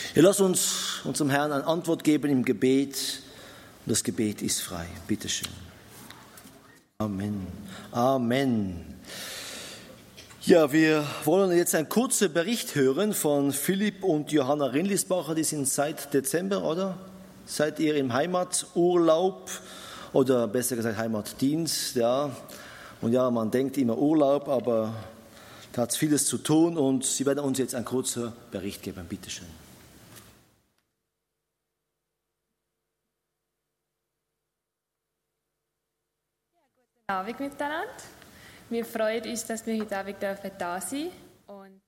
Ja, lass uns unserem Herrn eine Antwort geben im Gebet. Und das Gebet ist frei. Bitte schön. Amen. Amen. Ja, wir wollen jetzt einen kurzen Bericht hören von Philipp und Johanna Rindlisbacher. Die sind seit Dezember, oder? Seid ihr im Heimaturlaub oder besser gesagt Heimatdienst, ja. Und ja, man denkt immer Urlaub, aber da hat es vieles zu tun und sie werden uns jetzt einen kurzen Bericht geben. Bitte schön. Guten Abend miteinander. Wir freuen uns, dass wir heute Abend da sein dürfen und einen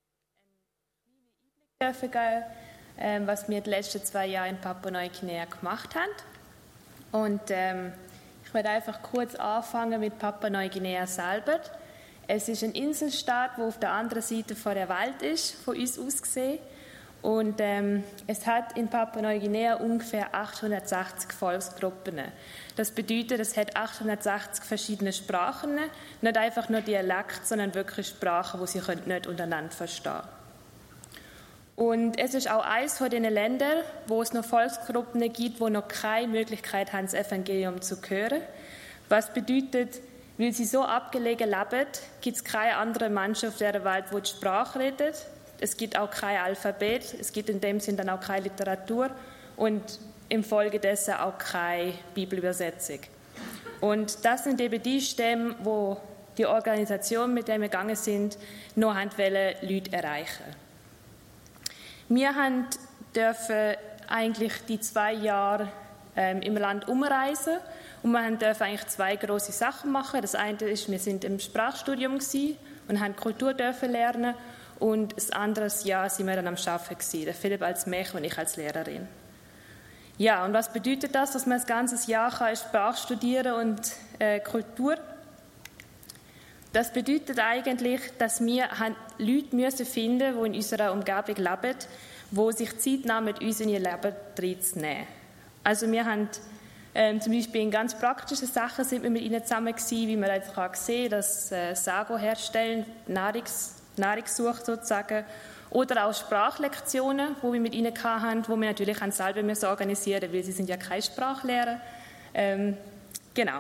kleinen Einblick geben, was wir die letzten 2 Jahre in Papua-Neuguinea gemacht haben. Und ich werde einfach kurz anfangen mit Papua-Neuguinea selber. Es ist ein Inselstaat, der auf der anderen Seite der Welt ist, von uns aus gesehen. Und es hat in Papua-Neuguinea ungefähr 860 Volksgruppen. Das bedeutet, es hat 860 verschiedene Sprachen, nicht einfach nur Dialekt, sondern wirklich Sprachen, die sie nicht untereinander verstehen können. Und es ist auch eines von den Ländern, wo es noch Volksgruppen gibt, die noch keine Möglichkeit haben, das Evangelium zu hören. Was bedeutet, weil sie so abgelegen leben, gibt es keine andere Menschen auf der Welt, die die Sprache redet. Es gibt auch kein Alphabet, es gibt in dem Sinne dann auch keine Literatur und infolgedessen auch keine Bibelübersetzung. Und das sind eben die Stämme, wo die Organisation, mit der wir gegangen sind, noch Leute erreichen. Wir dürfen eigentlich die 2 Jahre im Land umreisen und wir dürfen eigentlich 2 grosse Sachen machen. Das eine ist, wir sind im Sprachstudium und haben Kultur dürfen lernen. Und das andere Jahr sind wir dann am Arbeiten gewesen, der Philipp als Mech und ich als Lehrerin. Ja, und was bedeutet das, dass man das ganze Jahr Sprache studieren und Kultur? Das bedeutet eigentlich, dass wir Leute finden müssen, die in unserer Umgebung leben, die sich Zeit nehmen, mit uns in ihr Leben reinzunehmen. Also wir haben zum Beispiel in ganz praktischen Sachen sind wir mit ihnen zusammen gewesen, wie man einfach sehen kann, das Sago herstellen, Nahrungssuche sozusagen, oder auch Sprachlektionen, die wir mit ihnen hatten, die wir natürlich selber organisieren müssen, weil sie sind ja keine Sprachlehrer. Genau.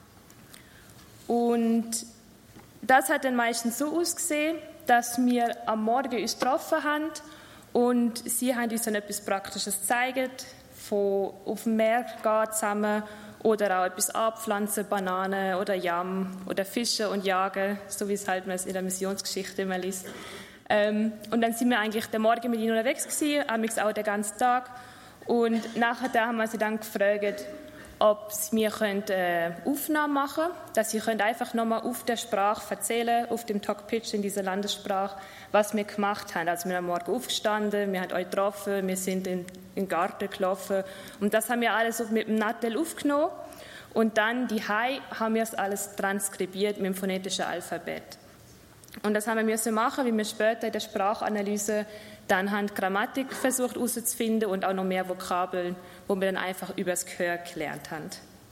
Und das hat dann meistens so ausgesehen, dass wir am Morgen uns getroffen haben und sie haben uns dann etwas Praktisches gezeigt, von auf dem Meer gehen zusammen oder auch etwas abpflanzen, Bananen oder Yam oder Fischen und Jagen, so wie es halt man in der Missionsgeschichte immer liest. Und dann sind wir eigentlich den Morgen mit ihnen unterwegs gewesen, auch den ganzen Tag. Und nachher haben wir sie dann gefragt, ob wir Aufnahmen machen können, dass sie einfach nochmal auf der Sprache erzählen, auf dem Talk-Pitch in dieser Landessprache, was wir gemacht haben. Also wir sind am Morgen aufgestanden, wir haben euch getroffen, wir sind in den Garten gelaufen und das haben wir alles mit dem Nattel aufgenommen und dann haben wir es alles transkribiert mit dem phonetischen Alphabet. Und das haben wir müssen machen, wie wir später in der Sprachanalyse dann haben die Grammatik versucht herauszufinden und auch noch mehr Vokabeln, wo wir dann einfach über das Gehör gelernt haben.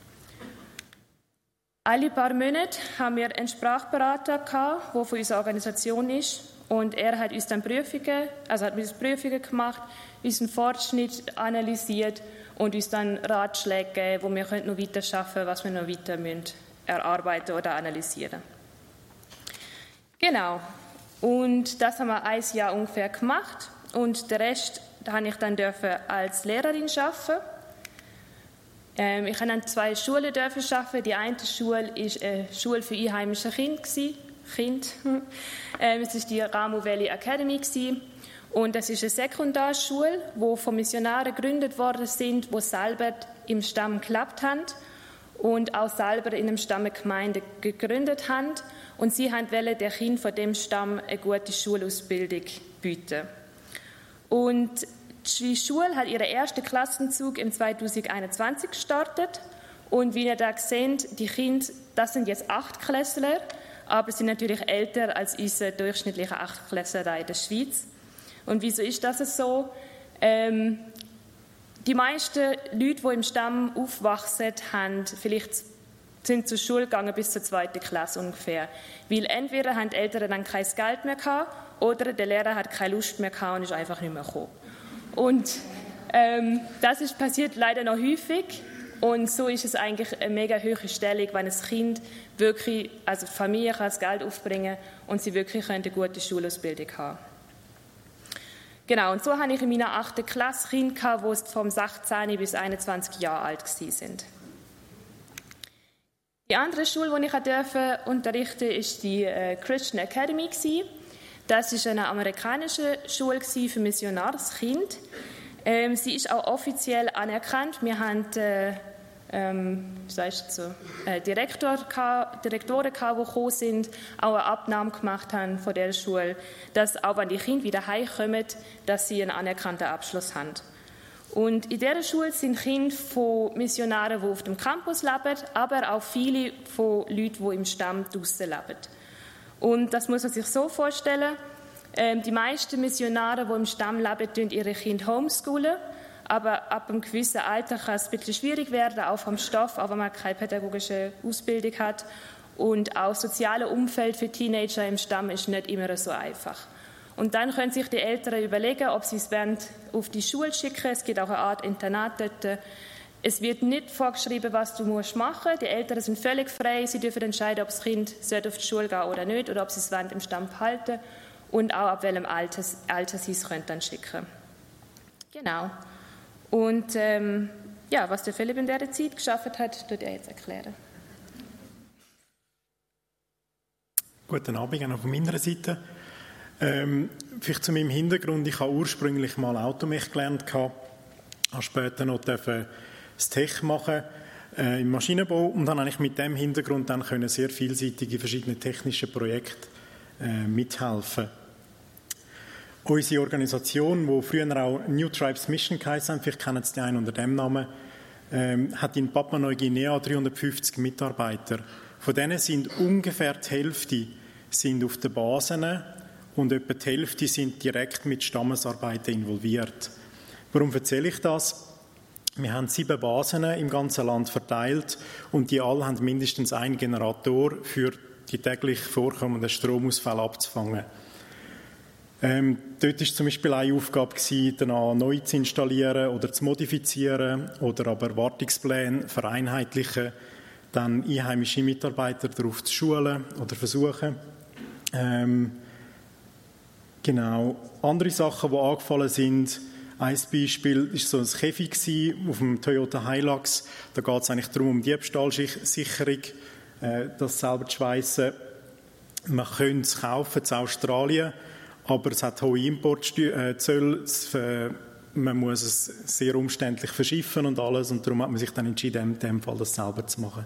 Alle paar Monate haben wir einen Sprachberater gehabt, der von unserer Organisation ist. Und er hat uns dann Prüfungen gemacht, unseren Fortschritt analysiert und uns dann Ratschläge gegeben, wo wir noch weiter arbeiten können, was wir noch weiter erarbeiten oder analysieren. Genau. Und das haben wir 1 Jahr ungefähr gemacht. Und den Rest durfte ich dann als Lehrerin arbeiten. Ich durfte an 2 Schulen arbeiten. Die eine Schule war eine Schule für einheimische Kinder. Es war die Ramu Valley Academy. Und das ist eine Sekundarschule, die von Missionaren gegründet worden sind, die selber im Stamm gelebt haben und auch selber in einem Stamm eine Gemeinde gegründet haben. Und sie wollten den Kindern von dem Stamm eine gute Schulausbildung bieten. Und die Schule hat ihren ersten Klassenzug im 2021 gestartet. Und wie ihr da seht, die Kinder, das sind jetzt 8-Klässler, aber sind natürlich älter als unsere durchschnittlichen 8-Klässler in der Schweiz. Und wieso ist das so? Die meisten Leute, die im Stamm aufwachsen, sind zur Schule gegangen bis zur 2. Klasse ungefähr. Weil entweder haben die Eltern dann kein Geld mehr gehabt oder der Lehrer hat keine Lust mehr gehabt und ist einfach nicht mehr gekommen. Und das ist passiert leider noch häufig. Und so ist es eigentlich eine mega hohe Stellung, wenn ein Kind wirklich, also die Familie kann das Geld aufbringen und sie wirklich eine gute Schulausbildung haben. Genau, und so hatte ich in meiner 8. Klasse Kinder, die vom 16 bis 21 Jahre alt waren. Die andere Schule, die ich unterrichten durfte, war die Christian Academy. Das war eine amerikanische Schule für Missionarskinder. Sie ist auch offiziell anerkannt. Wir haben Direktoren, die gekommen sind, auch eine Abnahme gemacht haben von der Schule, dass auch wenn die Kinder wieder heimkommen, dass sie einen anerkannten Abschluss haben. Und in dieser Schule sind Kinder von Missionaren, die auf dem Campus leben, aber auch viele von Leuten, die im Stamm draussen leben. Und das muss man sich so vorstellen, die meisten Missionare, die im Stamm leben, tun ihre Kinder homeschoolen. Aber ab einem gewissen Alter kann es ein bisschen schwierig werden, auch vom Stoff, auch wenn man keine pädagogische Ausbildung hat. Und auch das soziale Umfeld für Teenager im Stamm ist nicht immer so einfach. Und dann können sich die Eltern überlegen, ob sie es auf die Schule schicken wollen. Es gibt auch eine Art Internat dort. Es wird nicht vorgeschrieben, was du machen musst. Die Eltern sind völlig frei. Sie dürfen entscheiden, ob das Kind auf die Schule gehen oder nicht, oder ob sie es im Stamm behalten und auch ab welchem Alter sie es dann schicken. Genau. Und was der Philipp in dieser Zeit geschafft hat, wird er jetzt erklären. Guten Abend auch von meiner Seite. Vielleicht zu meinem Hintergrund. Ich habe ursprünglich mal Automech gelernt, habe später noch das Tech machen im Maschinenbau und dann eigentlich mit dem Hintergrund dann können sehr vielseitige verschiedene technische Projekte mithelfen. Unsere Organisation, die früher auch New Tribes Mission geheißen haben, vielleicht kennen Sie die einen unter dem Namen, hat in Papua-Neuguinea 350 Mitarbeiter. Von denen sind ungefähr die Hälfte sind auf den Basen und etwa die Hälfte sind direkt mit Stammesarbeiten involviert. Warum erzähle ich das? Wir haben 7 Basen im ganzen Land verteilt und die alle haben mindestens einen Generator für die täglich vorkommenden Stromausfälle abzufangen. Dort war zum Beispiel eine Aufgabe, danach neu zu installieren oder zu modifizieren oder aber Wartungspläne vereinheitlichen, dann einheimische Mitarbeiter darauf zu schulen oder versuchen. Genau. Andere Sachen, die angefallen sind, ein Beispiel war so ein Käfig auf dem Toyota Hilux. Da geht es eigentlich darum, um Diebstahlsicherung, das selber zu schweissen. Man könnte es kaufen in Australien, aber es hat hohe Importzölle. Man muss es sehr umständlich verschiffen und alles. Und darum hat man sich dann entschieden, in dem Fall das selber zu machen.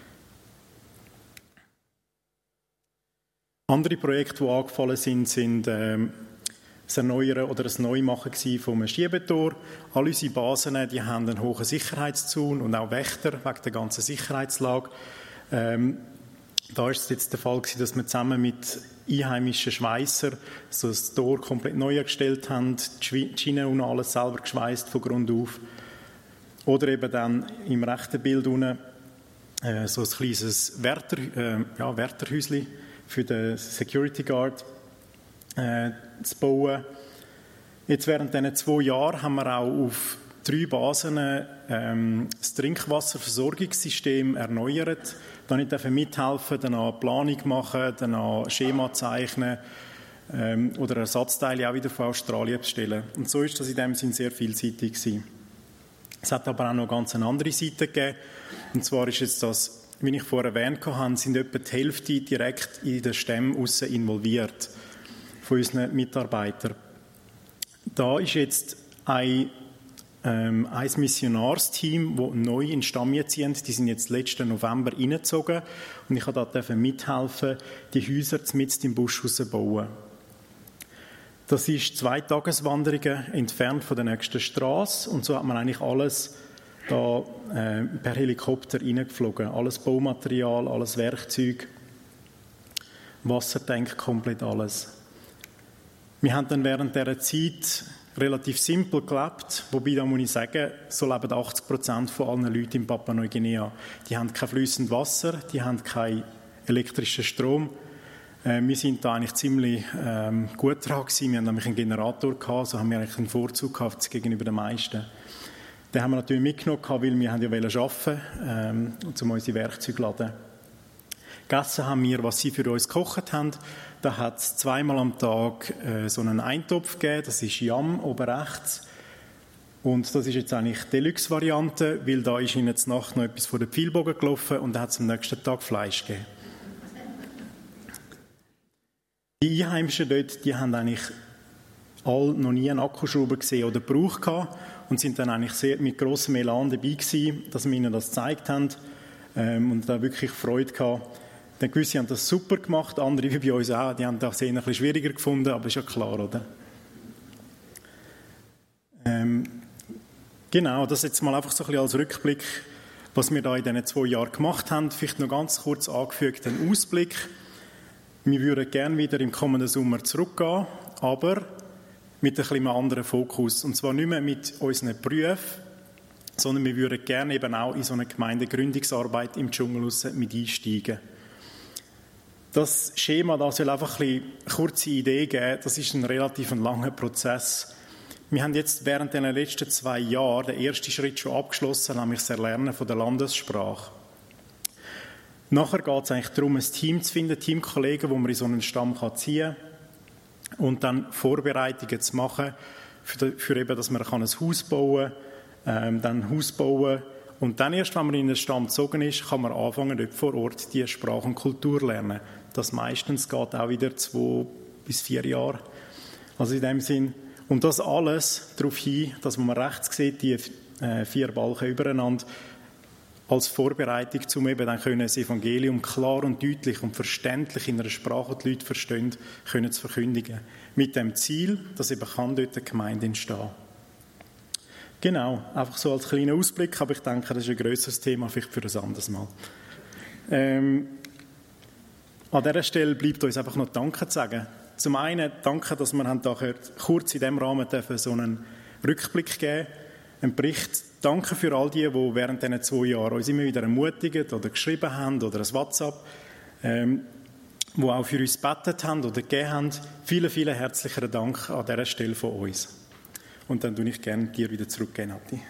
Andere Projekte, die angefallen sind das Erneuern oder das Neumachen vom Schiebetor. All unsere Basen, die haben einen hohen Sicherheitszaun und auch Wächter wegen der ganzen Sicherheitslage. Da war es jetzt der Fall, dass wir zusammen mit einheimischen Schweissern so das Tor komplett neu gestellt haben, die Schienen und alles selber geschweißt von Grund auf. Oder eben dann im rechten Bild unten so ein kleines Wärterhäuschen für den Security Guard zu bauen. Jetzt während diesen 2 Jahren haben wir auch auf 3 Basen das Trinkwasserversorgungssystem erneuert. Da nicht mithelfen, dann Planung machen, dann Schema zeichnen oder Ersatzteile auch wieder von Australien bestellen. Und so ist das in dem Sinn sehr vielseitig gewesen. Es hat aber auch noch ganz eine andere Seite gegeben. Und zwar ist jetzt das, wie ich vorher erwähnt habe, sind etwa die Hälfte direkt in den Stämmen aussen involviert von unseren Mitarbeitern. Da ist jetzt ein Missionarsteam, das neu in den Stamm ziehen. Die sind jetzt letzten November reingezogen und ich durfte da mithelfen, die Häuser mitten im Busch rauszubauen. Das ist 2 Tageswanderungen entfernt von der nächsten Straße und so hat man eigentlich alles da per Helikopter reingeflogen. Alles Baumaterial, alles Werkzeug, Wassertank, komplett alles. Wir haben dann während dieser Zeit relativ simpel gelebt, wobei, da muss ich sagen, so leben 80% von allen Leuten in Papua-Neuguinea. Die haben kein fließendes Wasser, die haben keinen elektrischen Strom. Wir sind da eigentlich ziemlich gut dran gewesen. Wir haben nämlich einen Generator gehabt, so haben wir eigentlich einen Vorzug gehabt gegenüber den meisten. Den haben wir natürlich mitgenommen, weil wir ja arbeiten wollten, um unsere Werkzeuge zu laden. Gegessen haben wir, was sie für uns gekocht haben. Da hat es 2-mal am Tag so einen Eintopf gegeben, das ist Yam oben rechts. Und das ist jetzt eigentlich die Deluxe-Variante, weil da ist ihnen zur Nacht noch etwas von der Pfeilbogen gelaufen und dann hat es am nächsten Tag Fleisch gegeben. Die Einheimischen dort, die haben eigentlich alle noch nie einen Akkuschrauber gesehen oder gebraucht gehabt und sind dann eigentlich sehr mit grossem Elan dabei gewesen, dass wir ihnen das gezeigt haben und da wirklich Freude gehabt. Dann gewisse haben das super gemacht, andere wie bei uns auch, die haben das eher ein bisschen schwieriger gefunden, aber ist ja klar, oder? Genau, das jetzt mal einfach so ein bisschen als Rückblick, was wir da in diesen 2 Jahren gemacht haben. Vielleicht noch ganz kurz angefügt, einen Ausblick. Wir würden gerne wieder im kommenden Sommer zurückgehen, aber mit ein bisschen anderen Fokus. Und zwar nicht mehr mit unseren Berufen, sondern wir würden gerne eben auch in so eine Gemeindegründungsarbeit im Dschungel mit einsteigen. Das Schema da soll einfach ein bisschen kurze Idee geben. Das ist ein relativ langer Prozess. Wir haben jetzt während den letzten 2 Jahren den ersten Schritt schon abgeschlossen, nämlich das Erlernen von der Landessprache. Nachher geht es eigentlich darum, ein Team zu finden, Teamkollegen, wo man in so einen Stamm ziehen kann und dann Vorbereitungen zu machen, für eben, dass man ein Haus bauen kann, dann ein Haus bauen und dann erst, wenn man in den Stamm gezogen ist, kann man anfangen, dort vor Ort die Sprache und Kultur lernen. Das meistens geht auch wieder 2 bis 4 Jahre. Also in dem Sinn. Und das alles darauf hin, dass man rechts sieht, die 4 Balken übereinander, als Vorbereitung, um eben dann das Evangelium klar und deutlich und verständlich in einer Sprache, die Leute verstehen, können zu verkündigen. Mit dem Ziel, dass eben kann dort eine Gemeinde entstehen. Genau, einfach so als kleiner Ausblick, aber ich denke, das ist ein grösseres Thema, vielleicht für ein anderes Mal. An dieser Stelle bleibt uns einfach noch Danke zu sagen. Zum einen danke, dass wir da kurz in diesem Rahmen so einen Rückblick geben, einen Bericht. Danke für all die während diesen 2 Jahren uns immer wieder ermutigen oder geschrieben haben oder ein WhatsApp, die auch für uns gebetet haben oder gegeben haben. Vielen, vielen herzlichen Dank an dieser Stelle von uns. Und dann tue ich gerne dir wieder zurückgeben, Nati.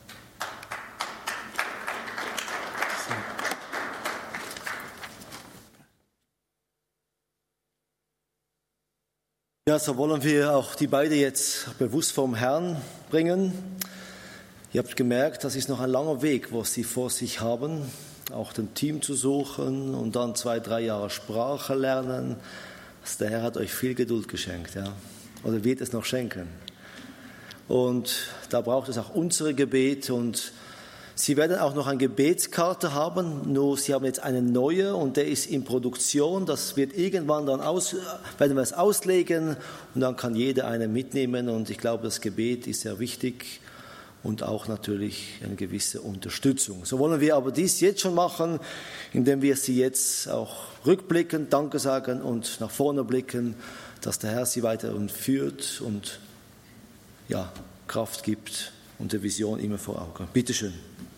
Ja, so wollen wir auch die beiden jetzt bewusst vom Herrn bringen. Ihr habt gemerkt, das ist noch ein langer Weg, was sie vor sich haben, auch ein Team zu suchen und dann 2, 3 Jahre Sprache lernen. Also der Herr hat euch viel Geduld geschenkt, ja, oder wird es noch schenken. Und da braucht es auch unsere Gebet und Sie werden auch noch eine Gebetskarte haben, nur Sie haben jetzt eine neue und der ist in Produktion. Das wird irgendwann dann werden wir es auslegen und dann kann jeder eine mitnehmen. Und ich glaube, das Gebet ist sehr wichtig und auch natürlich eine gewisse Unterstützung. So wollen wir aber dies jetzt schon machen, indem wir Sie jetzt auch rückblicken, Danke sagen und nach vorne blicken, dass der Herr Sie weiterhin führt und ja, Kraft gibt und die Vision immer vor Augen. Bitte schön.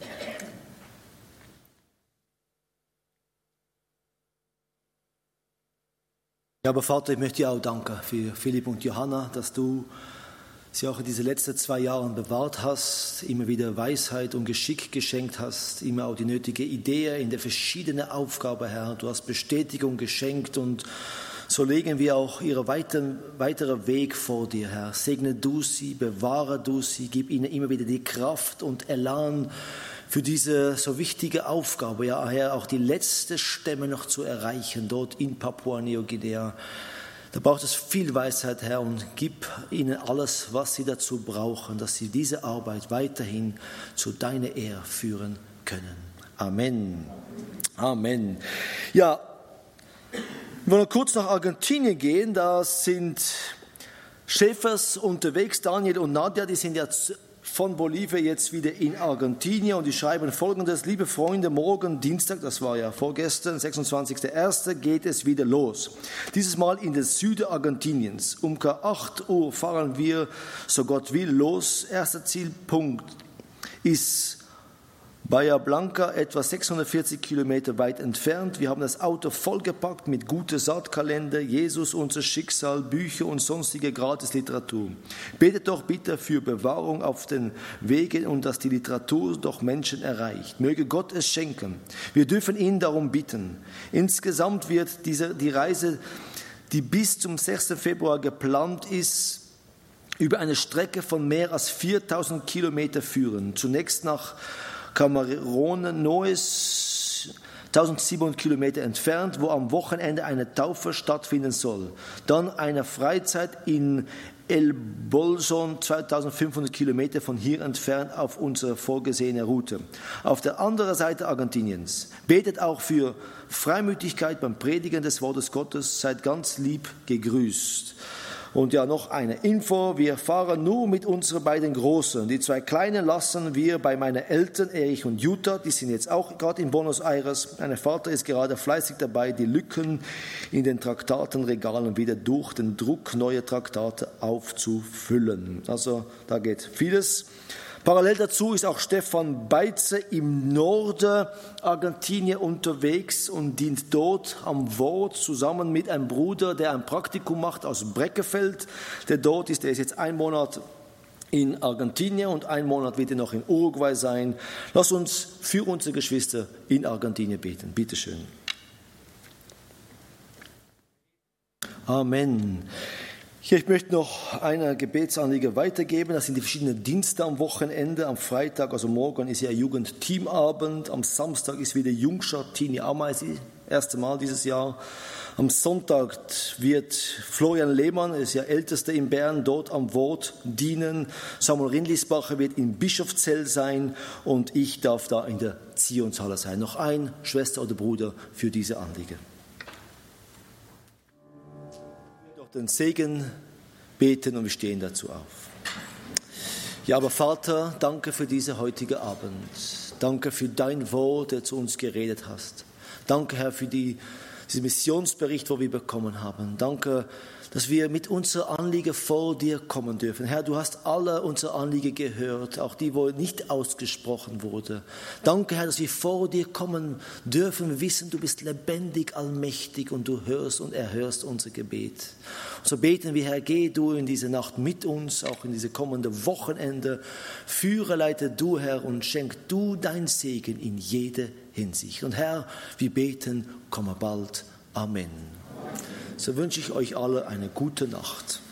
Ja, aber Vater, ich möchte dir auch danken für Philipp und Johanna, dass du sie auch in diese letzten 2 Jahren bewahrt hast, immer wieder Weisheit und Geschick geschenkt hast, immer auch die nötige Idee in der verschiedenen Aufgabe, Herr. Du hast Bestätigung geschenkt und so legen wir auch ihren weiteren Weg vor dir, Herr. Segne du sie, bewahre du sie, gib ihnen immer wieder die Kraft und Elan für diese so wichtige Aufgabe, ja, Herr, auch die letzte Stämme noch zu erreichen, dort in Papua-Neuguinea. Da braucht es viel Weisheit, Herr, und gib ihnen alles, was sie dazu brauchen, dass sie diese Arbeit weiterhin zu deiner Ehre führen können. Amen. Amen. Ja, wir wollen kurz nach Argentinien gehen. Da sind Schäfers unterwegs, Daniel und Nadja, die sind jetzt von Bolivien jetzt wieder in Argentinien und die schreiben Folgendes: Liebe Freunde, morgen Dienstag, das war ja vorgestern, 26.01., geht es wieder los. Dieses Mal in den Süden Argentiniens. Um 8 Uhr fahren wir, so Gott will, los. Erster Zielpunkt ist Bahia Blanca, etwa 640 Kilometer weit entfernt. Wir haben das Auto vollgepackt mit guter Saatkalender, Jesus, unser Schicksal, Bücher und sonstige Gratisliteratur. Betet doch bitte für Bewahrung auf den Wegen und dass die Literatur doch Menschen erreicht. Möge Gott es schenken. Wir dürfen ihn darum bitten. Insgesamt wird die Reise, die bis zum 6. Februar geplant ist, über eine Strecke von mehr als 4000 Kilometer führen. Zunächst nach Camarone Noes, 1700 Kilometer entfernt, wo am Wochenende eine Taufe stattfinden soll. Dann eine Freizeit in El Bolson, 2500 Kilometer von hier entfernt auf unserer vorgesehenen Route. Auf der anderen Seite Argentiniens. Betet auch für Freimütigkeit beim Predigen des Wortes Gottes. Seid ganz lieb gegrüßt. Und ja, noch eine Info. Wir fahren nur mit unseren beiden Großen. Die 2 Kleinen lassen wir bei meinen Eltern, Erich und Jutta. Die sind jetzt auch gerade in Buenos Aires. Mein Vater ist gerade fleißig dabei, die Lücken in den Traktatenregalen wieder durch den Druck neuer Traktate aufzufüllen. Also da geht vieles. Parallel dazu ist auch Stefan Beitze im Norden Argentinien unterwegs und dient dort am Wort zusammen mit einem Bruder, der ein Praktikum macht aus Breckefeld, der dort ist. Der ist jetzt 1 Monat in Argentinien und 1 Monat wird er noch in Uruguay sein. Lass uns für unsere Geschwister in Argentinien beten. Bitte schön. Amen. Hier, ich möchte noch eine Gebetsanliege weitergeben. Das sind die verschiedenen Dienste am Wochenende. Am Freitag, also morgen, ist ja Jugendteamabend. Am Samstag ist wieder Jungschar Tini Ameisi, erste Mal dieses Jahr. Am Sonntag wird Florian Lehmann, er ist ja Ältester in Bern, dort am Wort dienen. Samuel Rindlisbacher wird in Bischofszell sein und ich darf da in der Zionshalle sein. Noch ein Schwester oder Bruder für diese Anliege. Den Segen beten und wir stehen dazu auf. Ja, aber Vater, danke für diese heutige Abend. Danke für dein Wort, der zu uns geredet hast. Danke, Herr, für diesen Missionsbericht, wo wir bekommen haben. Danke, dass wir mit unserer Anliege vor dir kommen dürfen. Herr, du hast alle unsere Anliege gehört, auch die, wo nicht ausgesprochen wurde. Danke, Herr, dass wir vor dir kommen dürfen. Wir wissen, du bist lebendig, allmächtig und du hörst und erhörst unser Gebet. Und so beten wir, Herr, geh du in diese Nacht mit uns, auch in diese kommende Wochenende. Führe, leite du, Herr, und schenk du dein Segen in jede Hinsicht. Und Herr, wir beten, komme bald. Amen. So wünsche ich euch alle eine gute Nacht.